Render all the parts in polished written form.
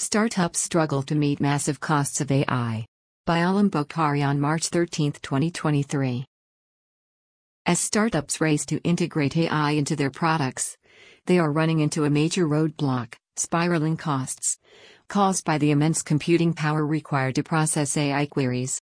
Startups struggle to meet massive costs of AI. By Alam Bokhari on March 13, 2023. As startups race to integrate AI into their products, they are running into a major roadblock: spiraling costs, caused by the immense computing power required to process AI queries.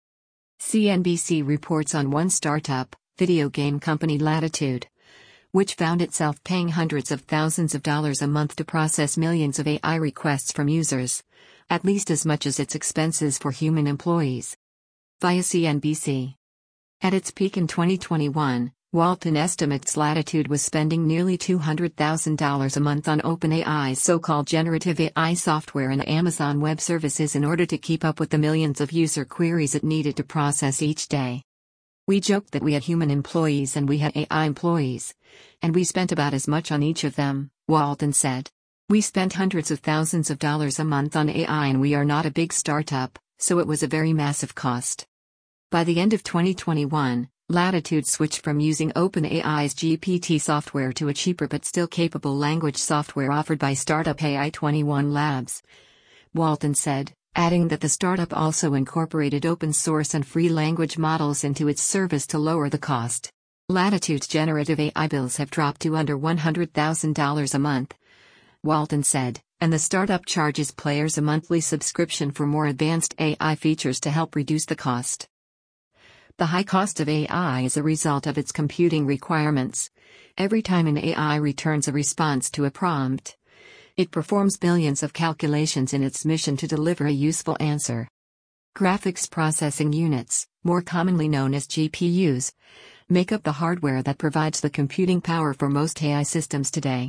CNBC reports on one startup, video game company Latitude, which found itself paying hundreds of thousands of dollars a month to process millions of AI requests from users, at least as much as its expenses for human employees. Via CNBC. At its peak in 2021, Walton estimates Latitude was spending nearly $200,000 a month on OpenAI's so-called generative AI software and Amazon Web Services in order to keep up with the millions of user queries it needed to process each day. "We joked that we had human employees and we had AI employees, and we spent about as much on each of them," Walton said. "We spent hundreds of thousands of dollars a month on AI and we are not a big startup, so it was a very massive cost." By the end of 2021, Latitude switched from using OpenAI's GPT software to a cheaper but still capable language software offered by startup AI21 Labs. Walton said, adding that the startup also incorporated open source and free language models into its service to lower the cost. Latitude's generative AI bills have dropped to under $100,000 a month, Walton said, and the startup charges players a monthly subscription for more advanced AI features to help reduce the cost. The high cost of AI is a result of its computing requirements. Every time an AI returns a response to a prompt, it performs billions of calculations in its mission to deliver a useful answer. Graphics processing units, more commonly known as GPUs, make up the hardware that provides the computing power for most AI systems today.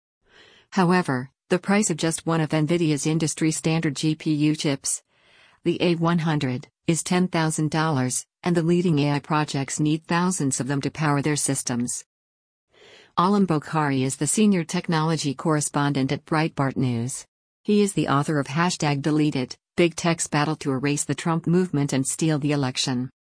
However, the price of just one of NVIDIA's industry-standard GPU chips, the A100, is $10,000, and the leading AI projects need thousands of them to power their systems. Alam Bokhari is the senior technology correspondent at Breitbart News. He is the author of #DeleteIt, Big Tech's Battle to Erase the Trump Movement and Steal the Election.